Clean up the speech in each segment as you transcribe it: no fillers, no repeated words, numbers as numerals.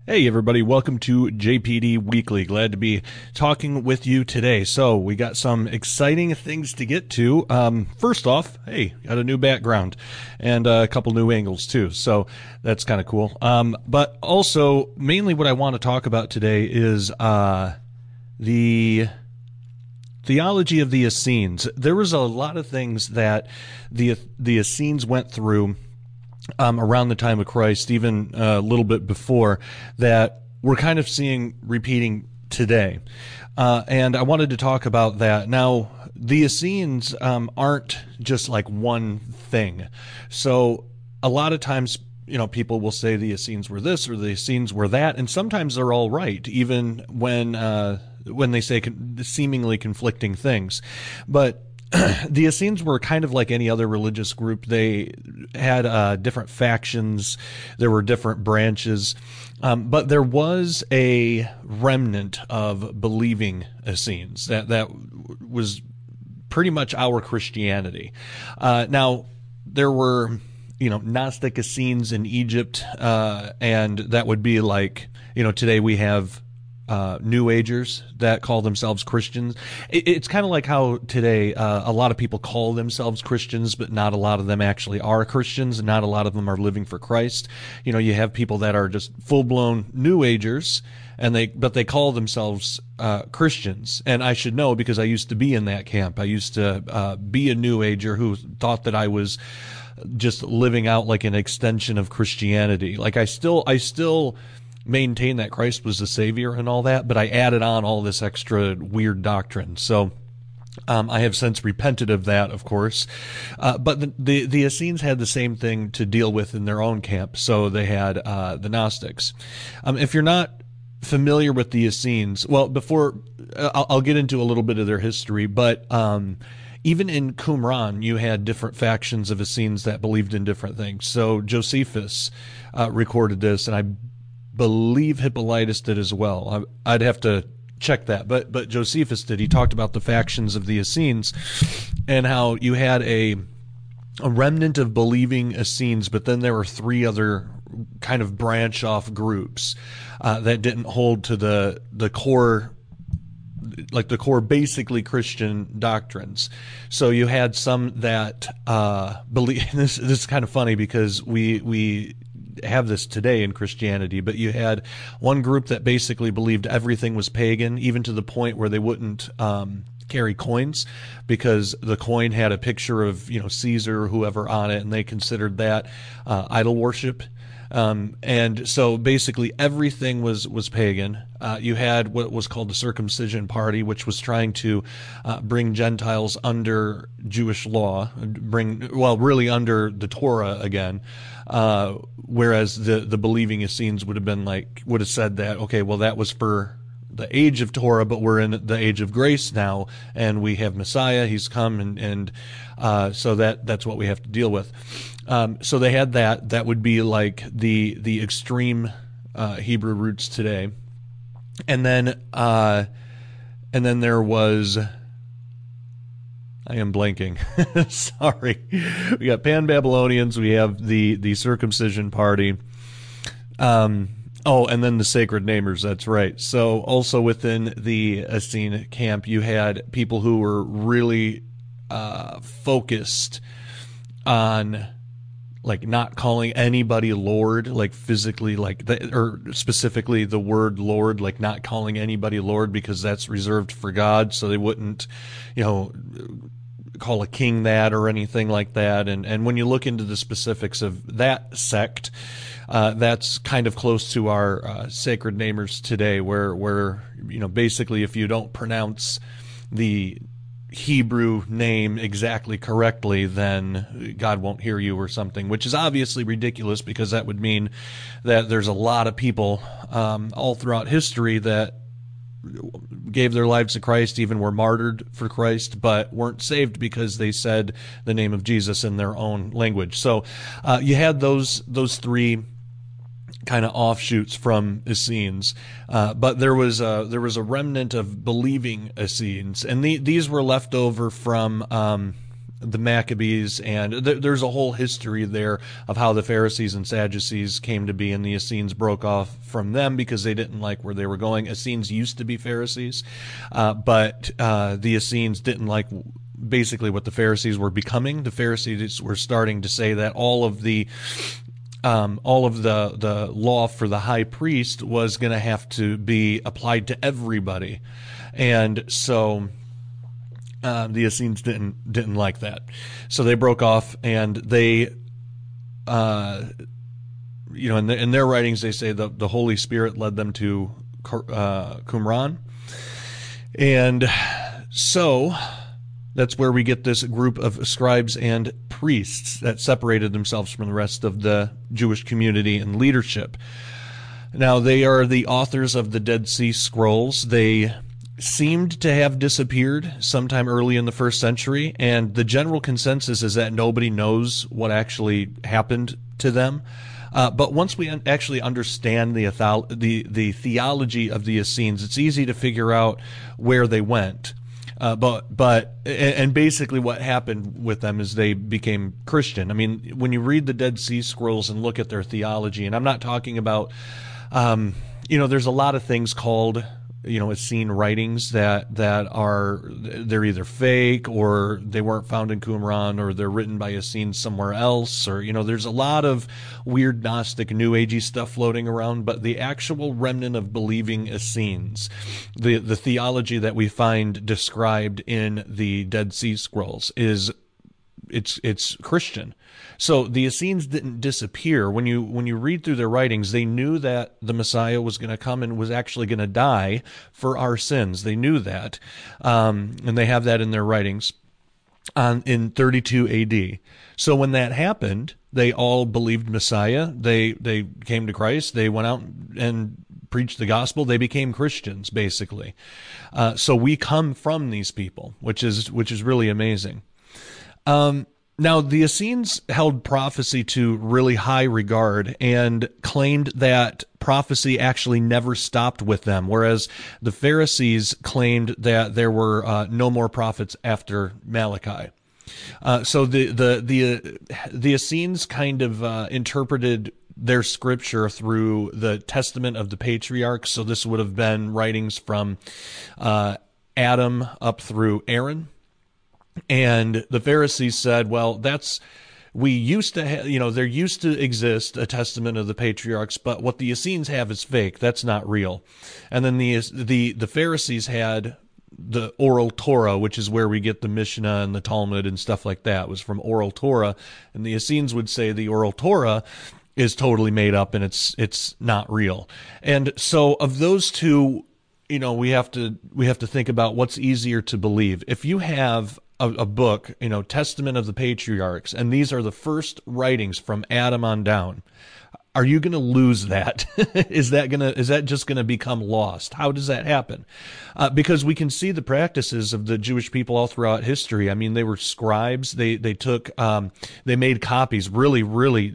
Hey everybody, welcome to JPD Weekly. Glad to be talking with you today. So we got some exciting things to get to. First off, hey, got a new background and a couple new angles too. So that's kind of cool. But also, mainly what I want to talk about today is the theology of the Essenes. There was a lot of things that the Essenes went through around the time of Christ, even a little bit before, that we're kind of seeing repeating today. And I wanted to talk about that. Now, the Essenes aren't just like one thing. So a lot of times, people will say the Essenes were this or the Essenes were that, and sometimes they're all right, even when they say seemingly conflicting things. But the Essenes were kind of like any other religious group. They had different factions. There were different branches. But there was a remnant of believing Essenes that was pretty much our Christianity. Now, there were, Gnostic Essenes in Egypt, and that would be like, today we have New Agers that call themselves Christians. It's kind of like how today a lot of people call themselves Christians, but not a lot of them actually are Christians, and not a lot of them are living for Christ. You have people that are just full-blown New Agers, but they call themselves Christians. And I should know because I used to be in that camp. I used to be a New Ager who thought that I was just living out like an extension of Christianity. Like I still maintain that Christ was the Savior and all that, but I added on all this extra weird doctrine. So I have since repented of that, of course. But the Essenes had the same thing to deal with in their own camp. So they had the Gnostics. If you're not familiar with the Essenes, well, before I'll get into a little bit of their history, but even in Qumran, you had different factions of Essenes that believed in different things. So Josephus recorded this, and I believe Hippolytus did as well. I'd have to check that, but Josephus did. He talked about the factions of the Essenes and how you had a remnant of believing Essenes, but then there were three other kind of branch off groups that didn't hold to the core, like the core basically Christian doctrines. So you had some that believe. This is kind of funny because we have this today in Christianity, but you had one group that basically believed everything was pagan, even to the point where they wouldn't carry coins because the coin had a picture of Caesar or whoever on it, and they considered that idol worship. And so basically everything was pagan. You had what was called the Circumcision Party, which was trying to bring Gentiles under Jewish law, really under the Torah again. Whereas the believing Essenes would have said that, okay, well, that was for the age of Torah, but we're in the age of grace now, and we have Messiah. He's come, and so that's what we have to deal with. So they had that. That would be like the extreme Hebrew roots today, and then there was. I am blanking. Sorry. We got Pan-Babylonians. We have the Circumcision Party. And then the Sacred Namers. That's right. So also within the Essene camp, you had people who were really focused on like not calling anybody Lord, like physically, or specifically the word Lord, like not calling anybody Lord because that's reserved for God. So they wouldn't, call a king that or anything like that. And when you look into the specifics of that sect, that's kind of close to our Sacred Namers today, where basically if you don't pronounce the Hebrew name exactly correctly, then God won't hear you or something, which is obviously ridiculous because that would mean that there's a lot of people all throughout history that gave their lives to Christ, even were martyred for Christ, but weren't saved because they said the name of Jesus in their own language. So you had those three kind of offshoots from Essenes, but there was a remnant of believing Essenes, and these were left over from the Maccabees, and there's a whole history there of how the Pharisees and Sadducees came to be, and the Essenes broke off from them because they didn't like where they were going. Essenes used to be Pharisees, but the Essenes didn't like basically what the Pharisees were becoming. The Pharisees were starting to say that all of the law for the high priest was going to have to be applied to everybody, and so the Essenes didn't like that, so they broke off, and they, in their writings they say the Holy Spirit led them to Qumran, and so that's where we get this group of scribes and priests that separated themselves from the rest of the Jewish community and leadership. Now, they are the authors of the Dead Sea Scrolls. They seemed to have disappeared sometime early in the first century, and the general consensus is that nobody knows what actually happened to them. But once we actually understand the theology of the Essenes, it's easy to figure out where they went. But basically what happened with them is they became Christian. I mean, when you read the Dead Sea Scrolls and look at their theology, and I'm not talking about, there's a lot of things called, Essene writings that are, they're either fake or they weren't found in Qumran or they're written by Essenes somewhere else, or, there's a lot of weird Gnostic New Agey stuff floating around, but the actual remnant of believing Essenes, the theology that we find described in the Dead Sea Scrolls it's Christian. So the Essenes didn't disappear. When you read through their writings, they knew that the Messiah was going to come and was actually going to die for our sins. They knew that, and they have that in their writings in 32 AD. So when that happened, they all believed Messiah. They came to Christ. They went out and preached the gospel. They became Christians, basically. So we come from these people, which is really amazing. Now, the Essenes held prophecy to really high regard and claimed that prophecy actually never stopped with them, whereas the Pharisees claimed that there were no more prophets after Malachi. So the Essenes kind of interpreted their scripture through the Testament of the Patriarchs. So this would have been writings from Adam up through Aaron. And the Pharisees said, well, there used to exist a testament of the patriarchs, but what the Essenes have is fake. That's not real. And then the Pharisees had the oral Torah, which is where we get the Mishnah and the Talmud and stuff like that. It was from oral Torah. And the Essenes would say the oral Torah is totally made up and it's not real. And so of those two, we have to think about what's easier to believe. If you have a book, Testament of the Patriarchs, and these are the first writings from Adam on down, are you going to lose that? Is that just going to become lost? How does that happen? Because we can see the practices of the Jewish people all throughout history. I mean, they were scribes. They made copies. Really, really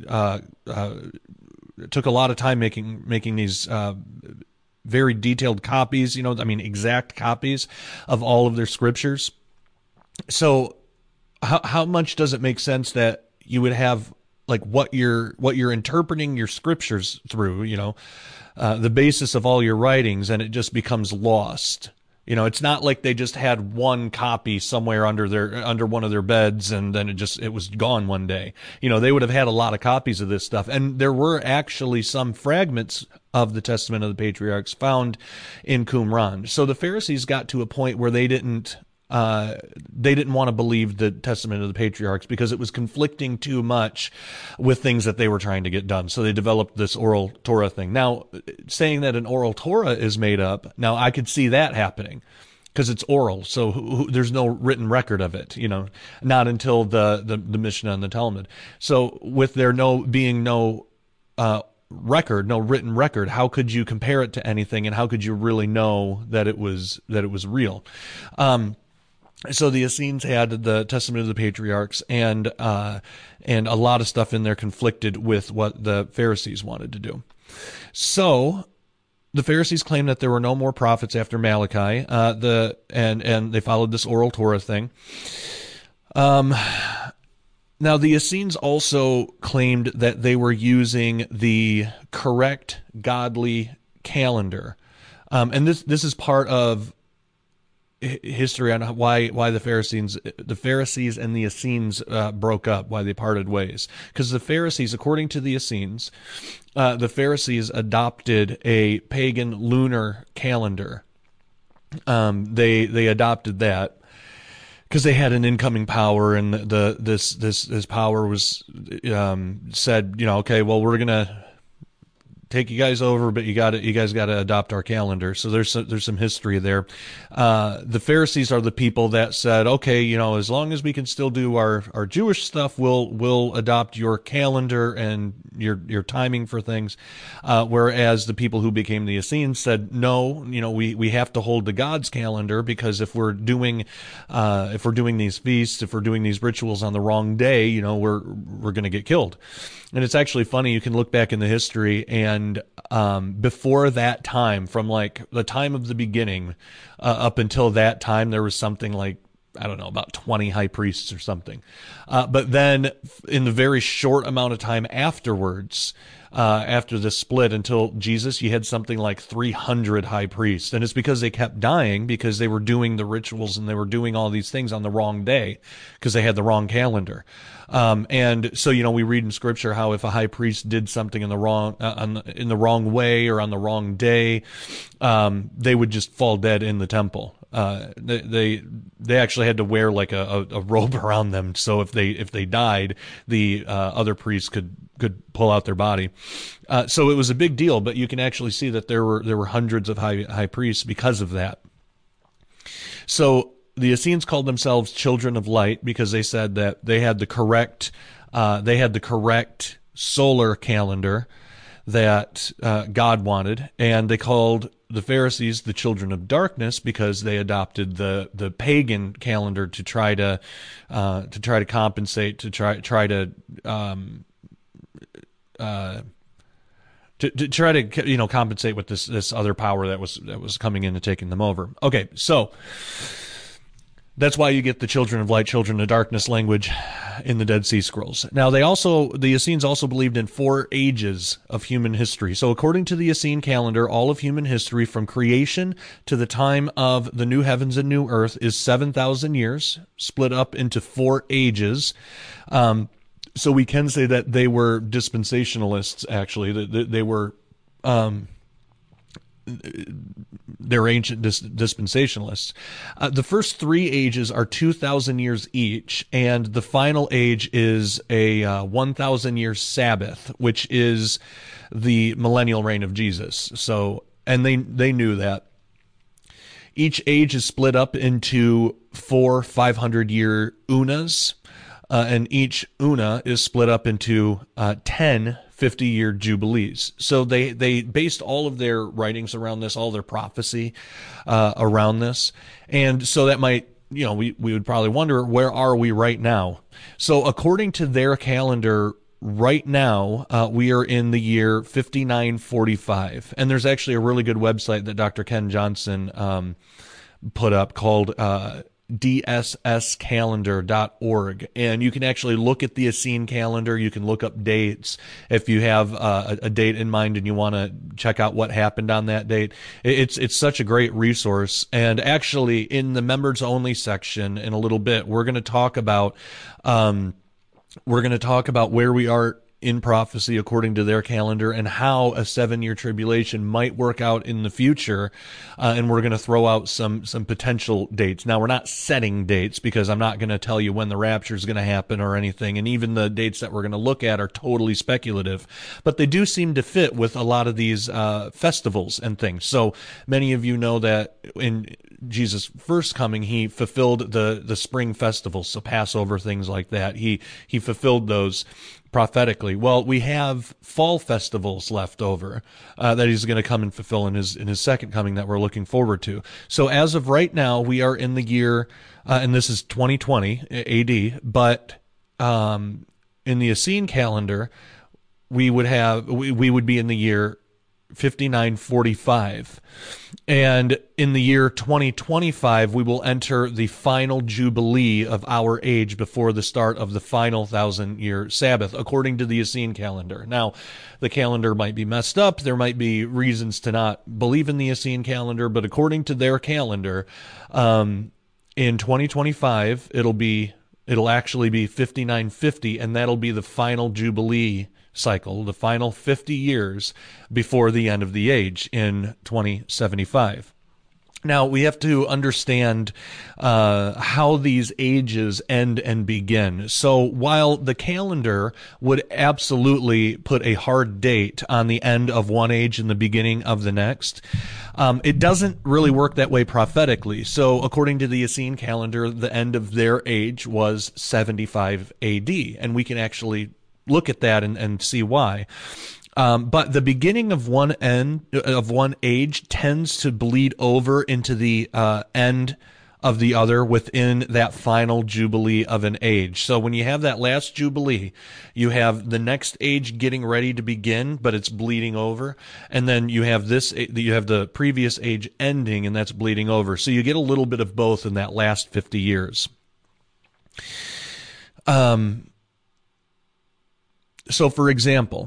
took a lot of time making these very detailed copies. Exact copies of all of their scriptures. So how much does it make sense that you would have like what you're interpreting your scriptures through, the basis of all your writings, and it just becomes lost? It's not like they just had one copy somewhere under one of their beds and then it was gone one day. They would have had a lot of copies of this stuff, and there were actually some fragments of the Testament of the Patriarchs found in Qumran. So the Pharisees got to a point where they didn't want to believe the Testament of the Patriarchs because it was conflicting too much with things that they were trying to get done. So they developed this oral Torah thing. Now, saying that an oral Torah is made up, now I could see that happening because it's oral. So there's no written record of it, not until the Mishnah and the Talmud. So with there being no written record, how could you compare it to anything, and how could you really know that it was real? So the Essenes had the Testament of the Patriarchs, and a lot of stuff in there conflicted with what the Pharisees wanted to do. So the Pharisees claimed that there were no more prophets after Malachi, and they followed this oral Torah thing. Now, the Essenes also claimed that they were using the correct godly calendar. And this is part of history on why the Pharisees and the Essenes broke up, why they parted ways. Because the Pharisees, according to the Essenes, the Pharisees adopted a pagan lunar calendar. They adopted that because they had an incoming power, and this power was said, okay, well, we're gonna take you guys over, but you guys got to adopt our calendar. So there's some history there. The Pharisees are the people that said, okay, as long as we can still do our Jewish stuff, we'll adopt your calendar and your timing for things. Whereas the people who became the Essenes said, no, we have to hold to God's calendar, because if we're doing these feasts, if we're doing these rituals on the wrong day, we're going to get killed. And it's actually funny. You can look back in the history, and before that time, from like the time of the beginning up until that time, there was something like, I don't know, about 20 high priests or something. But then in the very short amount of time afterwards, after the split until Jesus, you had something like 300 high priests. And it's because they kept dying, because they were doing the rituals and they were doing all these things on the wrong day, because they had the wrong calendar. And so, we read in scripture how if a high priest did something in the wrong way or on the wrong day, they would just fall dead in the temple. They actually had to wear like a robe around them, so if they died, the other priests could pull out their body. So it was a big deal. But you can actually see that there were hundreds of high priests because of that. So the Essenes called themselves children of light because they said that they had the correct solar calendar that God wanted, and they called the Pharisees the children of darkness because they adopted the pagan calendar to try to compensate, to try to compensate with this other power that was coming in and taking them over. Okay, so that's why you get the children of light, children of darkness language in the Dead Sea Scrolls. Now, the Essenes also believed in 4 ages of human history. So according to the Essene calendar, all of human history from creation to the time of the new heavens and new earth is 7,000 years, split up into 4 ages. So we can say that they were dispensationalists, actually. They were they're ancient dispensationalists. The first 3 ages are 2,000 years each, and the final age is a 1,000-year Sabbath, which is the millennial reign of Jesus. So, and they knew that. Each age is split up into 4 500-year unas, and each una is split up into 10 50-year jubilees. So they based all of their writings around this, all their prophecy around this. And so that might, we would probably wonder, where are we right now? So according to their calendar, right now, we are in the year 5945. And there's actually a really good website that Dr. Ken Johnson put up called dsscalendar.org, and you can actually look at the Essene calendar. You can look up dates if you have a date in mind and you want to check out what happened on that date. It's such a great resource. And actually, in the members only section in a little bit, we're going to talk about where we are in prophecy according to their calendar and how a 7-year tribulation might work out in the future. And we're going to throw out some potential dates. Now, we're not setting dates because I'm not going to tell you when the rapture is going to happen or anything. And even the dates that we're going to look at are totally speculative, but they do seem to fit with a lot of these festivals and things. So many of you know that in Jesus' first coming, he fulfilled the spring festivals, so Passover, things like that. He fulfilled those prophetically. Well, we have fall festivals left over that he's going to come and fulfill in his second coming that we're looking forward to. So as of right now, we are in the year, and this is 2020 AD, but in the Essene calendar, we would be in the year 5945. And in the year 2025, we will enter the final jubilee of our age before the start of the final 1,000-year Sabbath, according to the Essene calendar. Now, the calendar might be messed up. There might be reasons to not believe in the Essene calendar, but according to their calendar, in 2025, it'll actually be 5950, and that'll be the final jubilee cycle, the final 50 years before the end of the age in 2075. Now, we have to understand how these ages end and begin. So while the calendar would absolutely put a hard date on the end of one age and the beginning of the next, it doesn't really work that way prophetically. So according to the Essene calendar, the end of their age was 75 AD, and we can actually look at that and see why. But the beginning of one age tends to bleed over into the end of the other within that final jubilee of an age. So when you have that last jubilee, you have the next age getting ready to begin, but it's bleeding over, and then you have the previous age ending, and that's bleeding over. So you get a little bit of both in that last 50 years. So, for example,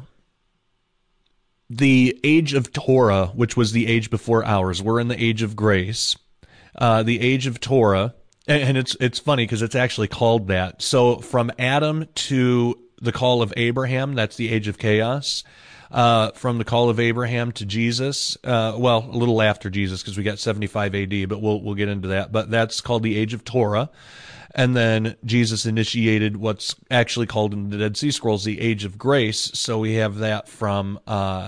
the age of Torah, which was the age before ours, we're in the age of grace. The age of Torah, and it's funny because it's actually called that. So, from Adam to the call of Abraham, that's the age of chaos. From the call of Abraham to Jesus, a little after Jesus, because we got 75 AD, but we'll get into that. But that's called the age of Torah. And then Jesus initiated what's actually called in the Dead Sea Scrolls the Age of Grace. So we have that from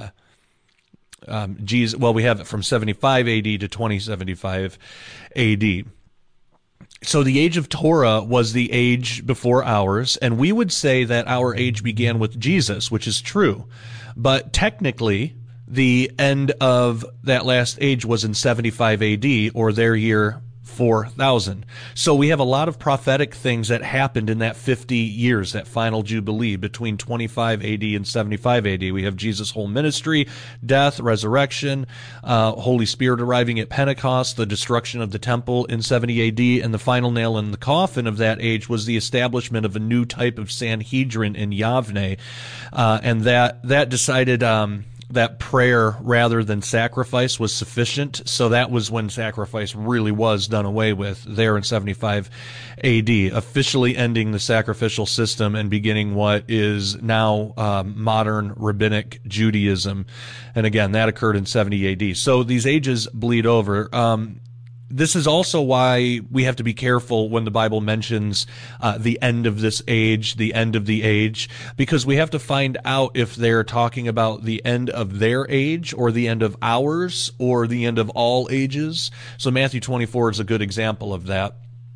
Jesus. Well, we have it from 75 AD to 2075 AD. So the Age of Torah was the age before ours, and we would say that our age began with Jesus, which is true. But technically, the end of that last age was in 75 AD, or their year 4,000. So we have a lot of prophetic things that happened in that 50 years, that final jubilee between 25 AD and 75 AD. We have Jesus' whole ministry, death, resurrection, Holy Spirit arriving at Pentecost, the destruction of the temple in 70 AD, and the final nail in the coffin of that age was the establishment of a new type of Sanhedrin in Yavne, and that decided that prayer rather than sacrifice was sufficient. So that was when sacrifice really was done away with there in 75 AD, officially ending the sacrificial system and beginning what is now modern rabbinic Judaism. And again, that occurred in 70 AD. So these ages bleed over. This is also why we have to be careful when the Bible mentions the end of this age, the end of the age, because we have to find out if they're talking about the end of their age or the end of ours or the end of all ages. So Matthew 24 is a good example of that,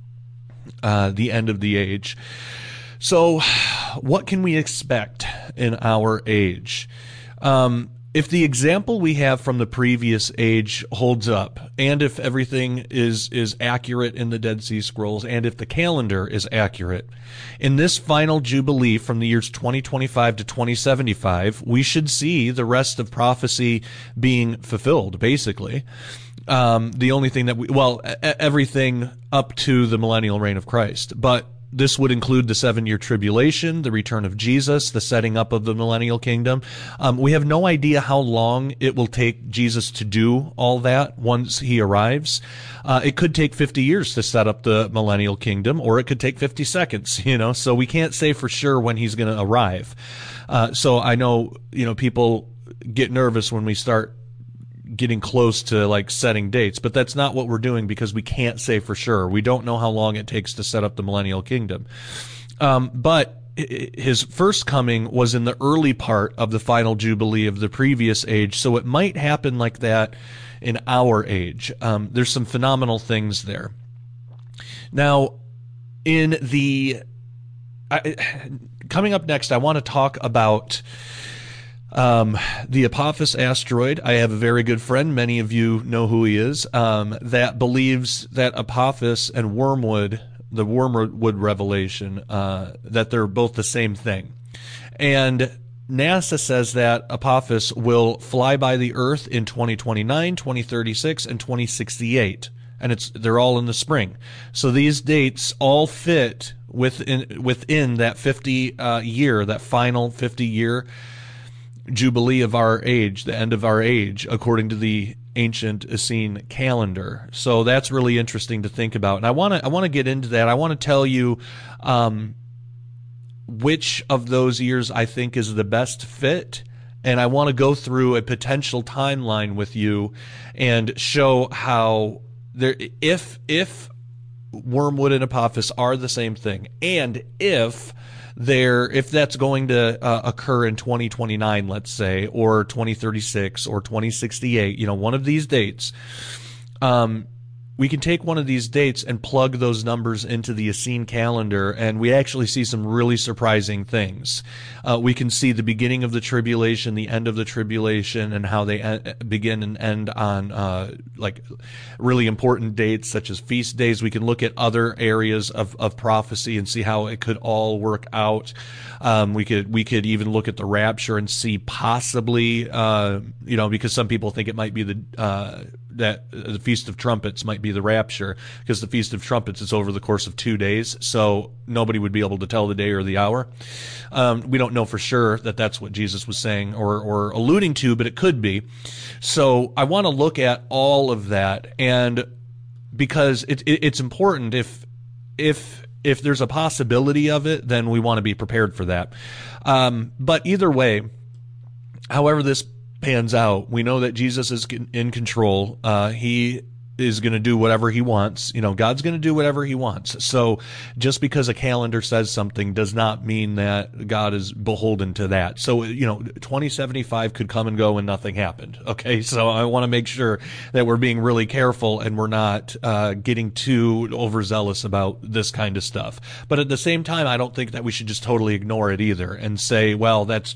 the end of the age. So what can we expect in our age? If the example we have from the previous age holds up, and if everything is accurate in the Dead Sea Scrolls, and if the calendar is accurate, in this final Jubilee from the years 2025 to 2075, we should see the rest of prophecy being fulfilled, basically. The only thing that everything up to the millennial reign of Christ, but this would include the 7-year tribulation, the return of Jesus, the setting up of the millennial kingdom. We have no idea how long it will take Jesus to do all that once he arrives. It could take 50 years to set up the millennial kingdom, or it could take 50 seconds, so we can't say for sure when he's going to arrive. So I know, people get nervous when we start getting close to like setting dates, but that's not what we're doing because we can't say for sure. We don't know how long it takes to set up the millennial kingdom. But his first coming was in the early part of the final jubilee of the previous age, so it might happen like that in our age. There's some phenomenal things there. Now, coming up next, I want to talk about the Apophis asteroid. I have a very good friend, many of you know who he is, that believes that Apophis and Wormwood, the Wormwood revelation, that they're both the same thing. And NASA says that Apophis will fly by the Earth in 2029, 2036, and 2068. And they're all in the spring. So these dates all fit within that 50 year, that final 50-year jubilee of our age, the end of our age, according to the ancient Essene calendar. So that's really interesting to think about. And I want to get into that. I want to tell you which of those years I think is the best fit, and I want to go through a potential timeline with you and show how if Wormwood and Apophis are the same thing, and if that's going to occur in 2029, let's say, or 2036 or 2068, one of these dates, we can take one of these dates and plug those numbers into the Essene calendar, and we actually see some really surprising things. We can see the beginning of the tribulation, the end of the tribulation, and how they begin and end on really important dates such as feast days. We can look at other areas of prophecy and see how it could all work out. We could even look at the rapture and see possibly, because some people think it might be that the Feast of Trumpets might be the rapture, because the Feast of Trumpets is over the course of 2 days, so nobody would be able to tell the day or the hour. We don't know for sure that that's what Jesus was saying or alluding to, but it could be. So I want to look at all of that, and because it's important, if there's a possibility of it, then we want to be prepared for that. But either way, however this pans out, we know that Jesus is in control. He is going to do whatever he wants. God's going to do whatever he wants. So just because a calendar says something does not mean that God is beholden to that. So, 2075 could come and go and nothing happened. Okay. So I want to make sure that we're being really careful and we're not getting too overzealous about this kind of stuff. But at the same time, I don't think that we should just totally ignore it either and say, well, that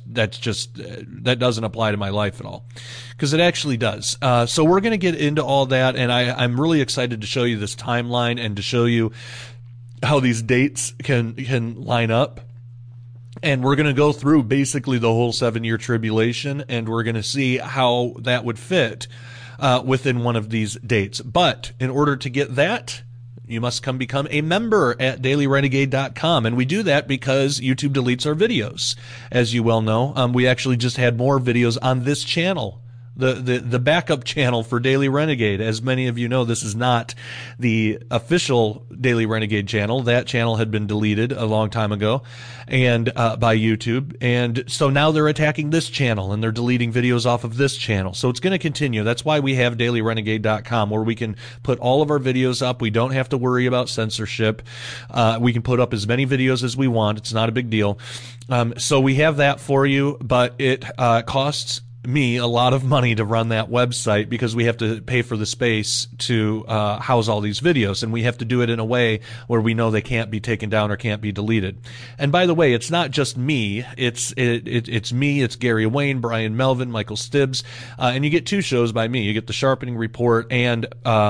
doesn't apply to my life at all. Because it actually does. So we're going to get into all that, and I'm really excited to show you this timeline and to show you how these dates can line up. And we're going to go through basically the whole 7-year tribulation, and we're going to see how that would fit within one of these dates. But in order to get that, you must become a member at dailyrenegade.com. And we do that because YouTube deletes our videos. As you well know, we actually just had more videos on this channel, the backup channel for Daily Renegade. As many of you know, this is not the official Daily Renegade channel. That channel had been deleted a long time ago and by YouTube. And so now they're attacking this channel and they're deleting videos off of this channel. So it's going to continue. That's why we have dailyrenegade.com, where we can put all of our videos up. We don't have to worry about censorship. We can put up as many videos as we want. It's not a big deal. So we have that for you, but it costs me a lot of money to run that website because we have to pay for the space to house all these videos, and we have to do it in a way where we know they can't be taken down or can't be deleted. And by the way, it's not just me. It's me, it's Gary Wayne, Brian Melvin, Michael Stibbs, and you get 2 shows by me. You get the Sharpening Report and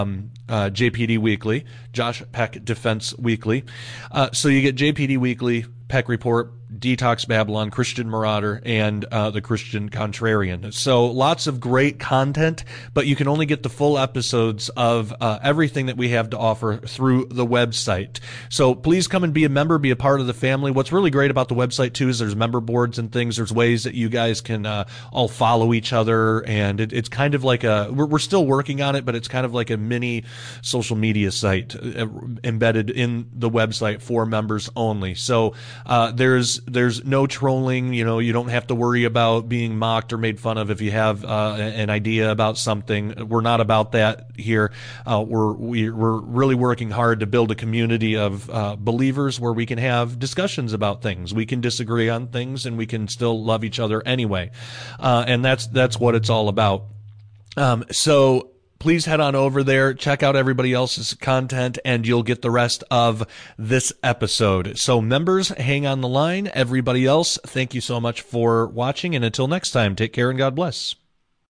JPD Weekly, Josh Peck Defense Weekly. So you get JPD Weekly, Peck Report, Detox Babylon, Christian Marauder, and the Christian Contrarian. So lots of great content, but you can only get the full episodes of everything that we have to offer through the website. So please come and be a member, be a part of the family. What's really great about the website, too, is there's member boards and things. There's ways that you guys can all follow each other, and it's kind of like we're still working on it, but it's kind of like a mini social media site embedded in the website for members only. So there's no trolling. You don't have to worry about being mocked or made fun of if you have an idea about something. We're not about that here. We're really working hard to build a community of believers where we can have discussions about things. We can disagree on things, and we can still love each other anyway. And that's what it's all about. So please head on over there, check out everybody else's content, and you'll get the rest of this episode. So members, hang on the line. Everybody else, thank you so much for watching, and until next time, take care and God bless.